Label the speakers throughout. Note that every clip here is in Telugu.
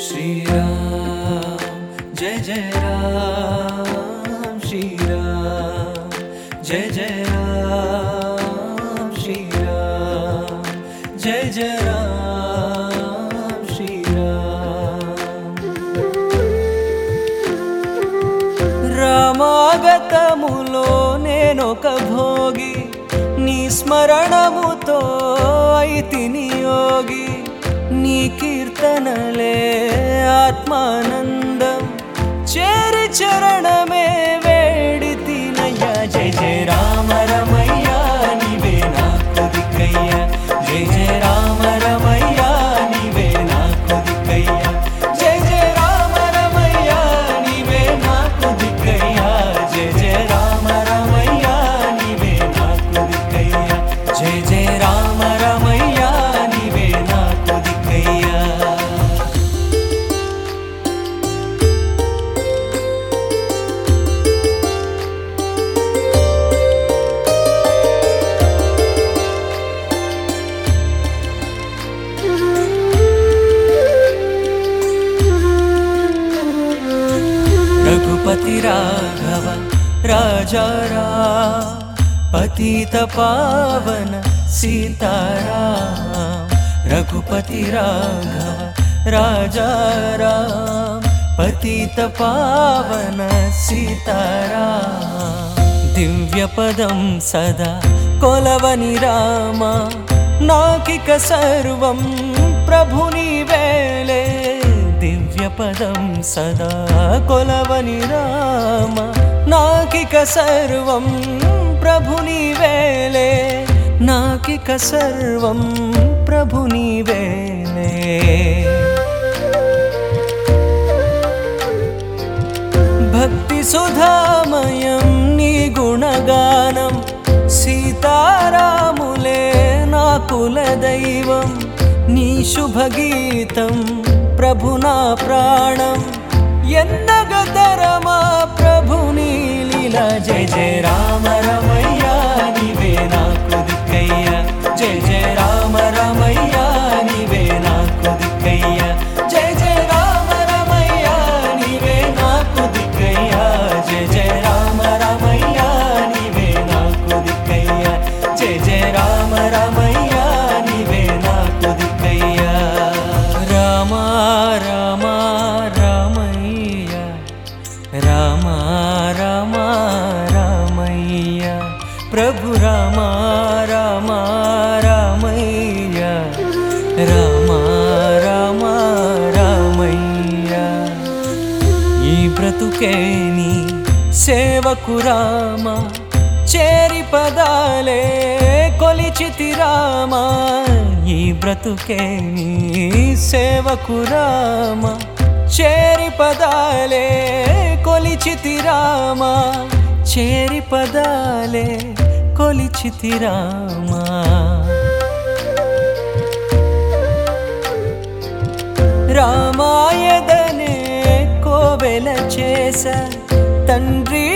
Speaker 1: Shri Ram, Jai Jai Ram, Shri Ram, Jai Jai Ram, Shri Ram, Jai Jai Ram, Shri Ram. Ramagatamulo nenoka bhogi, నీ స్మరణముతో అయితిని యోగి, నీ కీర్తనలే ఆత్మానందం, చేరి చరణమే వేడితినయ్యా. జయ జయ రామ రమయ్య నీవే నాకు దిక్కయ్యా, జయ జయ రామ రమయ్య నీవే నాకు దిక్కయ్యా, జయ జయ రామ రమయ్య నీవే నాకు దిక్కయ్యా, జయ జయ రామ రమయ్య నీవే నాకు దిక్కయ్యా, జయ జయ రామ రమయ్య నీవే నాకు దిక్కయ్యా. रघुपति राघव राजा राम, पतित पावन सीताराम. रघुपति राघव राजा राम, पतित पावन सीताराम. दिव्य पदं सदा कोलवनि राम, नाकिक सर्वं प्रभु नीवेले. दिव्य पदं सदा कोलवनि राम, नाकिक सर्वं प्रभु नीवेले, नाकिक सर्वं प्रभु नीवेले. भक्ति सुधामयं नी गुणगानं, सीतारामुले ना कुलदैवं, నీ శుభగీతం ప్రభు నా ప్రాణం, ఎన్నగతరమా ప్రభు నీ లీలా. జయ జయ రామ రమయ్య నీవే నాకు దిక్కయ్యా, జయ జయ రామ రమయ్య నీవే నాకు దిక్కయ్యా, జయ జయ రామ రమయ్య నీవే నాకు దిక్కయ్యా, జయ జయ రామ రమయ్య నీవే నాకు దిక్కయ్యా, జయ జయ రామ రమయ్య నీవే నాకు దిక్కయ్యా. రామ రామ రామయ్య, రామ రామ రామయ్య, ప్రభు రామ రామ రామయ్య, రామ రామ రామయ్య. ఈ బ్రతుకే నీ సేవకు రామ, చేరి పదాలే కొలిచితి రామ. ఈ బ్రతుకే నీ సేవకు రామ, చేరి పదాలే కొలిచితి రామ, చేరి పదాలే కొలిచితి రామ. రామాయదనే కోవెల చేస, తండ్రి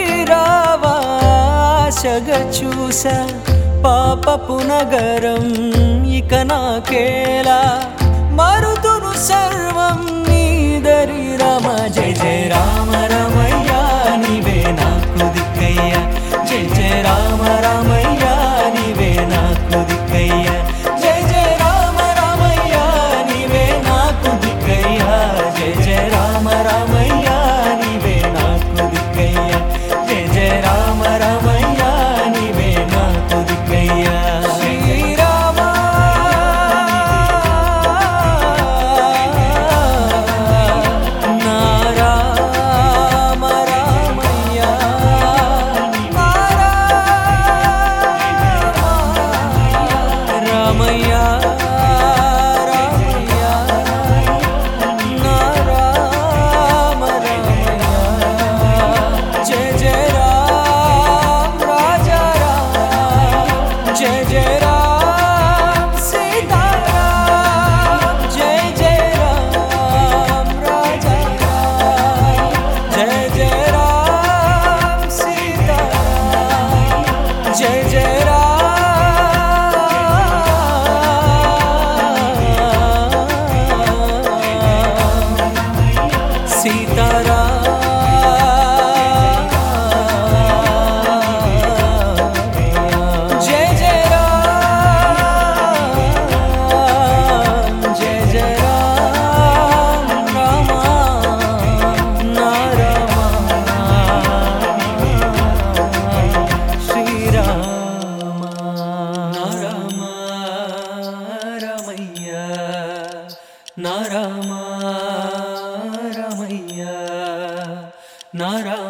Speaker 1: రావాశగా చూస. పాపపు నగరం ఇక నాకేలా, మరుతును సర్వం నీదరి రామ. జయ జయ రామ రమయ్య నీవే నాకు దిక్కయ్యా, జయ జయ రామ రమయ్య నీవే నాకు దిక్కయ్యా, జయ జయ రామ రమయ్య నీవే నాకు దిక్కయ్యా, జయ జయ రామ రమయ్య నీవే నాకు దిక్కయ్యా, జయ జయ రామ రమయ్య నీవే నాకు దిక్కయ్యా. శ్రీరామ నారాయణ సీతారా జయ జయ రామ్ జయ జయ రామ్ రామ నా రామ శ్రీరామ నా రామ రామయ్య నా రామ రామయ్య నా రామ